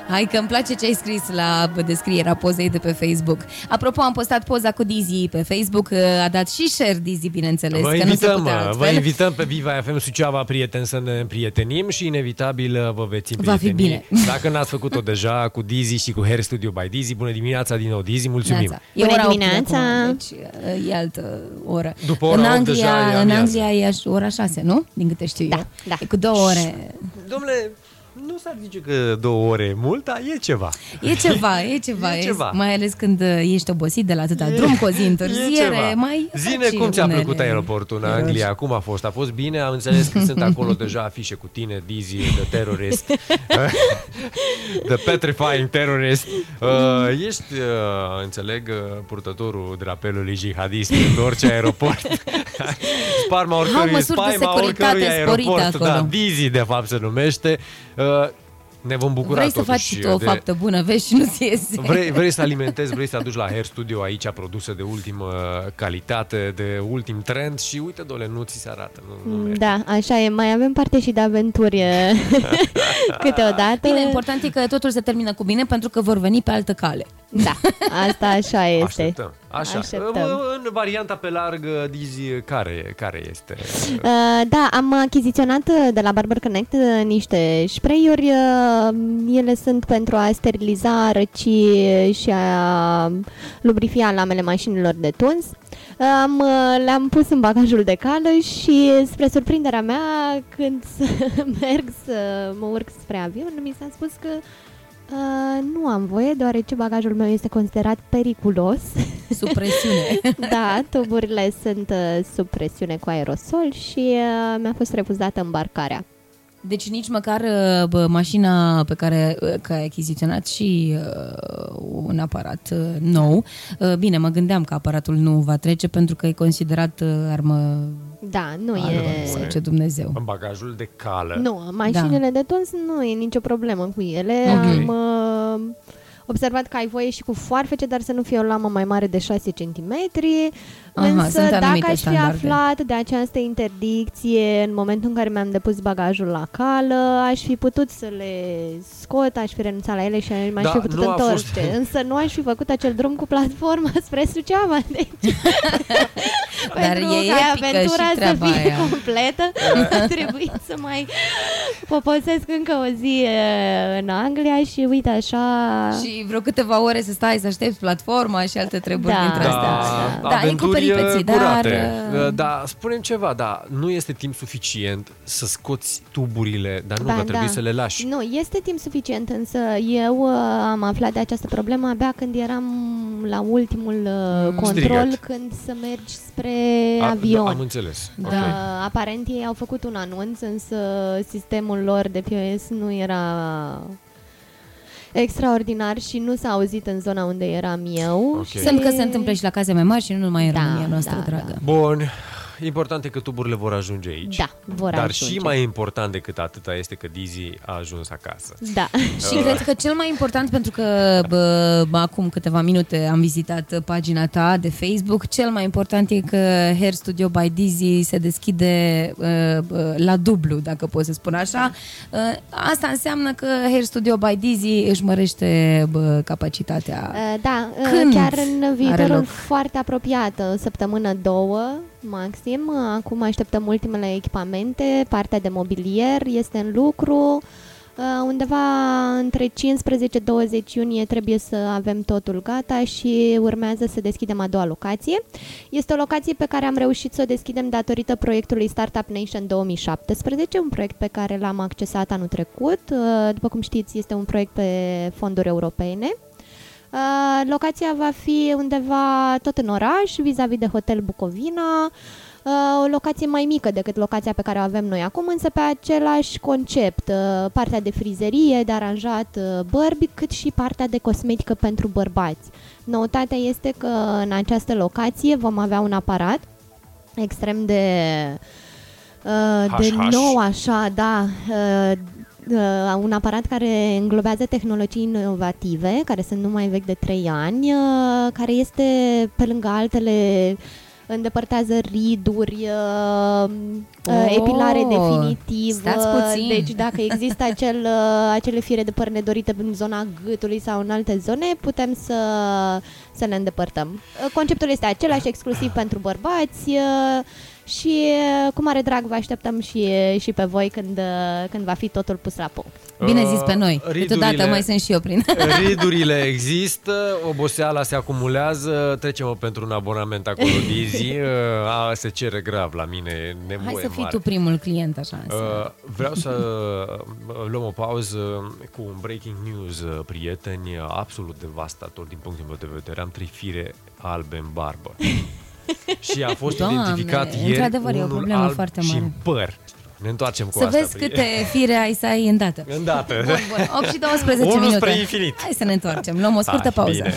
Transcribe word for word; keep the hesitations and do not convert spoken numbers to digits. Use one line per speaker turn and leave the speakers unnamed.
Hai că îmi place ce ai scris la descrierea pozei de pe Facebook. Apropo, am postat poza cu Dizzy pe Facebook, a dat și share Dizzy, bineînțeles.
Vă
că
invităm,
nu se putea
vă invităm pe Viva F M Suceava, prieteni, să ne împrietenim și inevitabil vă veți împrieteni.
Va fi bine.
Dacă n-ați făcut-o deja cu Dizzy și cu Hair Studio by Dizzy, bună dimineața din nou, Dizzy, mulțumim.
Neața. E ora dimineața. Acum, deci e altă oră.
După ora
în
opt
Anglia,
deja e
în
amiază.
Anglia e ora șase, nu? Din câte știu
da,
eu.
Da.
E cu două ore.
Dom'le, nu s-ar zice că două ore e mult, dar e ceva.
E ceva, e ceva.
E ceva.
Mai ales când ești obosit de la atâta drum, cu o zi întârziere, mai...
Zine cum ți-a plăcut aeroportul în Anglia, cum a fost? A fost bine? Am înțeles că sunt acolo deja afișe cu tine, Dizzy, The Terrorist, The Petrifying Terrorist. Uh, ești, uh, înțeleg, uh, purtătorul drapelului jihadist în orice aeroport. Sparma oricărui, spaima oricărui aeroport. Da, Dizzy, de fapt, se numește. Uh, Ne vom bucura.
Vrei să
totuși
faci și tu o
de...
faptă bună, vezi, și nu-ți iese.
Vrei, vrei să alimentezi, vrei să aduci la Hair Studio aici produse de ultimă calitate, de ultim trend și uite, dole, nu ți se arată. Nu, nu
da, așa e. Mai avem parte și de aventuri câteodată.
Bine, important e că totul se termină cu bine pentru că vor veni pe altă cale.
Da, asta așa este.
Așteptăm. Așa.
Așteptăm.
În varianta pe larg, Dizzy, care, care este?
Uh, da, am achiziționat de la Barber Connect niște spray-uri. Uh, ele sunt pentru a steriliza, răci și a lubrifia lamele mașinilor de tuns. Am, le-am pus în bagajul de cală și, spre surprinderea mea, când merg să mă urc spre avion, mi s-a spus că Uh, nu am voie, deoarece bagajul meu este considerat periculos.
Sub presiune.
Da, tuburile sunt uh, sub presiune cu aerosol și uh, mi-a fost refuzată îmbarcarea.
Deci nici măcar bă, mașina pe care că ai achiziționat și uh, un aparat uh, nou. Uh, bine, mă gândeam că aparatul nu va trece pentru că e considerat uh, armă.
Da, nu armă, e...
Să ce Dumnezeu.
În bagajul de cală.
Nu, mașinile da. de tuns nu e nicio problemă cu ele.
Okay.
Am uh, observat că ai voie și cu foarfece, dar să nu fie o lamă mai mare de șase centimetri.
Aha,
însă dacă aș fi
standarde.
aflat de această interdicție în momentul în care mi-am depus bagajul la cală, aș fi putut să le scot, aș fi renunțat la ele și m-aș
da,
fi putut întoarce. Fost... Însă nu aș fi făcut acel drum cu platformă spre Suceava. Deci...
Dar
pentru
e
ca
epică
aventura
și
să fie
aia.
completă, a trebuit să mai poposesc încă o zi în Anglia și uite așa...
Și vreo câteva ore să stai să aștepți platforma și alte treburi
da.
dintre astea.
Da,
da, e cu peripeții, dar...
Da, spune-mi ceva, da, nu este timp suficient să scoți tuburile, dar nu,
ba,
că trebuie
da.
să le lași.
Nu, este timp suficient, însă eu uh, am aflat de această problemă abia când eram la ultimul uh, control,
Strigat.
când să mergi spre
A,
avion.
Da, am înțeles.
Da,
Okay.
aparent ei au făcut un anunț, însă sistemul lor de P O S nu era extraordinar și nu s-a auzit în zona unde eram eu.
Okay.
Și...
Semn că se întâmplă și la case mai mari și nu numai în
da,
România noastră,
da,
dragă.
Da.
Bun. Important e că tuburile vor ajunge aici.
Da, vor
Dar
ajunge.
și mai important decât atâta este că Dizzy a ajuns acasă.
Da.
Și cred că cel mai important, pentru că bă, acum câteva minute am vizitat pagina ta de Facebook, cel mai important e că Hair Studio by Dizzy se deschide uh, la dublu, dacă pot să spun așa. Uh, asta înseamnă că Hair Studio by Dizzy își mărește bă, capacitatea.
Uh, da,
Când
chiar în viitorul
loc?
foarte apropiat, o săptămână, două maxim. Acum așteptăm ultimele echipamente, partea de mobilier este în lucru. Undeva între cincisprezece douăzeci iunie trebuie să avem totul gata și urmează să deschidem a doua locație. Este o locație pe care am reușit să o deschidem datorită proiectului Startup Nation două mii șaptesprezece, un proiect pe care l-am accesat anul trecut. După cum știți, este un proiect pe fonduri europene. Uh, locația va fi undeva tot în oraș, vis-a-vis de Hotel Bucovina, uh, o locație mai mică decât locația pe care o avem noi acum, însă pe același concept, uh, partea de frizerie, de aranjat uh, bărbi, cât și partea de cosmetică pentru bărbați. Noutatea este că în această locație vom avea un aparat extrem de, uh, de nou, așa, da, uh, Uh, un aparat care înglobează tehnologii inovative, care sunt numai vechi de trei ani, uh, care este, pe lângă altele, îndepărtează riduri, uh,
Oh,
epilare definitivă.
stați puțin.
Deci dacă există acel, uh, acele fire de păr nedorite în zona gâtului sau în alte zone, putem să, să le îndepărtăm. Uh, Conceptul este același, exclusiv pentru bărbați. Uh, Și cu mare drag vă așteptăm și, și pe voi când, când va fi totul pus la punct.
Bine zis pe noi.
Uh,
Câteodată mai sunt și eu prin.
Ridurile există, oboseala se acumulează, trecem pentru un abonament acolo, Dizzy. A, se cere grav la mine, nevoie
Hai să fii
mare.
tu primul client, așa.
Uh, vreau să luăm o pauză cu un breaking news, prieteni, absolut devastator din punctul meu de vedere. Am trei fire albe în barbă. Și a fost
Doamne,
identificat ieri
într-adevăr, e o
unul
problemă
alb
foarte
și
mare.
în păr. Ne întoarcem cu
Să
asta.
vezi câte fire ai să ai îndată.
Îndată.
Bun, bun. opt și douăsprezece
Unul
minute.
spre infinit.
Hai să ne întoarcem. Luăm o scurtă
Hai,
pauză.
bine.